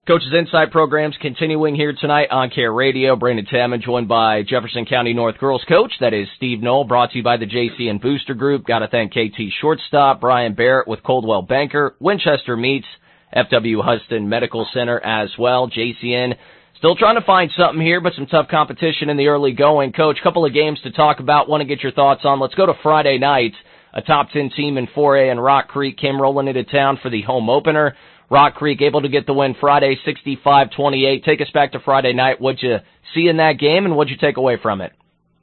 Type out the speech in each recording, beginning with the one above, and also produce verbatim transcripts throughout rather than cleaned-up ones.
Coach's Insight program's continuing here tonight on Care Radio. Brandon Tamman joined by Jefferson County North girls coach, that is Steve Knoll, brought to you by the J C N Booster Group. Got to thank K T Shortstop, Brian Barrett with Coldwell Banker, Winchester Meats, F W Huston Medical Center as well. J C N still trying to find something here, but some tough competition in the early going. Coach, couple of games to talk about. Want to get your thoughts on. Let's go to Friday night. A top ten team in four A and Rock Creek came rolling into town for the home opener. Rock Creek able to get the win Friday, sixty-five twenty-eight. Take us back to Friday night. What'd you see in that game, and what'd you take away from it?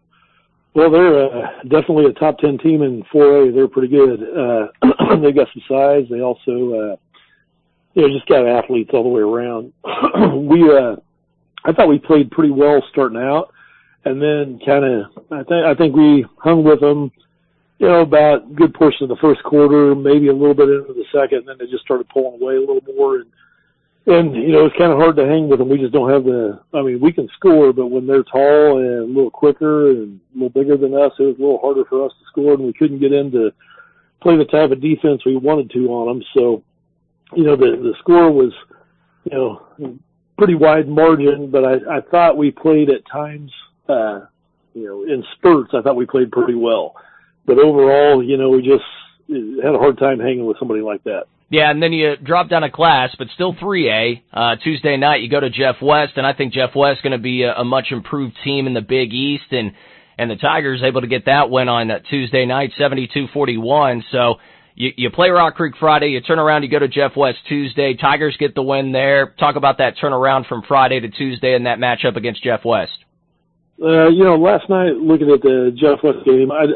Well, they're uh, definitely a top ten team in four A. They're pretty good. Uh, they've got some size. They also, uh, you know, just got athletes all the way around. we, uh, I thought we played pretty well starting out, and then kind of, I think, I think we hung with them, you know, about a good portion of the first quarter, maybe a little bit into the second, and then they just started pulling away a little more. And, and you know, it's kind of hard to hang with them. We just don't have the, I mean, we can score, but when they're tall and a little quicker and a little bigger than us, it was a little harder for us to score, and we couldn't get in to play the type of defense we wanted to on them. So, you know, the, the score was, you know, pretty wide margin, but I, I thought we played at times, uh, you know, in spurts, I thought we played pretty well. But overall, you know, we just had a hard time hanging with somebody like that. Yeah, and then you drop down a class, but still three A. Uh, Tuesday night, you go to Jeff West, and I think Jeff West is going to be a, a much improved team in the Big East, and, and the Tigers able to get that win on Tuesday night, seventy-two forty-one. So you, you play Rock Creek Friday, you turn around, you go to Jeff West Tuesday. Tigers get the win there. Talk about that turnaround from Friday to Tuesday and that matchup against Jeff West. Uh, you know, last night, looking at the Jeff West game, I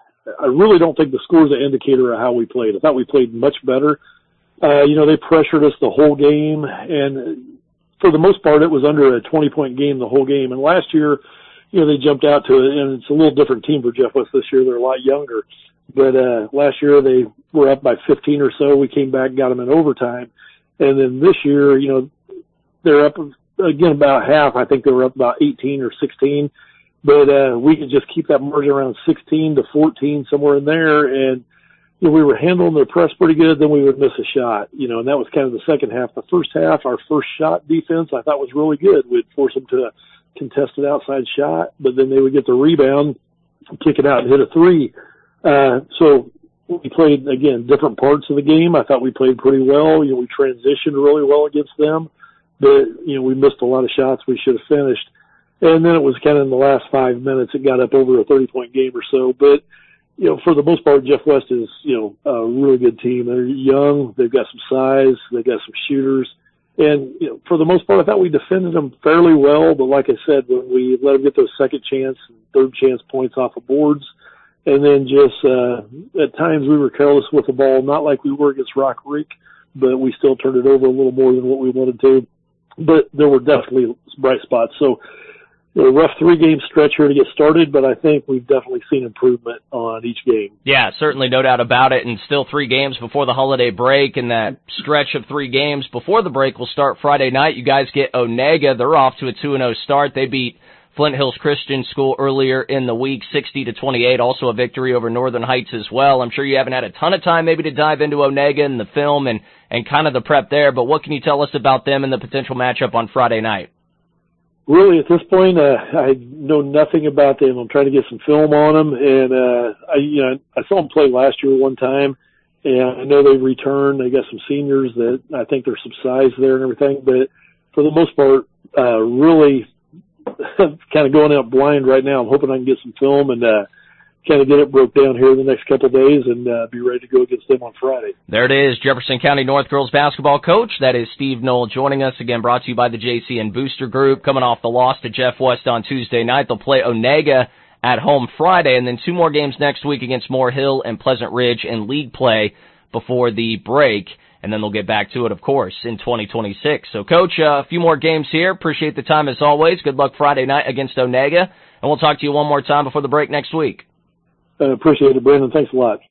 I really don't think the score is an indicator of how we played. I thought we played much better. Uh, you know, they pressured us the whole game, and for the most part, it was under a twenty-point game the whole game. And last year, you know, they jumped out to it, and it's a little different team for Jeff West this year. They're a lot younger. But uh, last year, they were up by fifteen or so. We came back and got them in overtime. And then this year, you know, they're up, again, about half. I think they were up about eighteen or sixteen. But, uh, we could just keep that margin around sixteen to fourteen, somewhere in there. And, you know, we were handling their press pretty good. Then we would miss a shot, you know, and that was kind of the second half. The first half, our first shot defense, I thought was really good. We'd force them to a contested outside shot, but then they would get the rebound, kick it out and hit a three. Uh, so we played, again, different parts of the game. I thought we played pretty well. You know, we transitioned really well against them, but, you know, we missed a lot of shots we should have finished. And then it was kind of in the last five minutes, it got up over a thirty-point game or so. But, you know, for the most part, Jeff West is, you know, a really good team. They're young. They've got some size. They've got some shooters. And, you know, for the most part, I thought we defended them fairly well. But like I said, when we let them get those second chance and third chance points off of boards, and then just uh, at times we were careless with the ball, not like we were against Rock Creek, but we still turned it over a little more than what we wanted to. But there were definitely bright spots. So, a rough three-game stretch here to get started, but I think we've definitely seen improvement on each game. Yeah, certainly, no doubt about it, and still three games before the holiday break, and that stretch of three games before the break will start Friday night. You guys get Onega. They're off to a two and oh start. They beat Flint Hills Christian School earlier in the week, sixty to twenty-eight, also a victory over Northern Heights as well. I'm sure you haven't had a ton of time maybe to dive into Onega and the film and, and kind of the prep there, but what can you tell us about them and the potential matchup on Friday night? Really, at this point, uh, I know nothing about them. I'm trying to get some film on them, and uh, I, you know, I saw them play last year one time, and I know they've returned. They got some seniors that I think there's some size there and everything, but for the most part, uh, really kind of going out blind right now. I'm hoping I can get some film and uh, kind of get it broke down here in the next couple of days and uh, be ready to go against them on Friday. There it is, Jefferson County North girls basketball coach. That is Steve Knoll joining us again, brought to you by the J C N Booster Group. Coming off the loss to Jeff West on Tuesday night, they'll play Onega at home Friday, and then two more games next week against Moore Hill and Pleasant Ridge in league play before the break. And then they'll get back to it, of course, in twenty twenty-six. So, Coach, uh, a few more games here. Appreciate the time as always. Good luck Friday night against Onega. And we'll talk to you one more time before the break next week. I appreciate it, Brandon. Thanks a lot.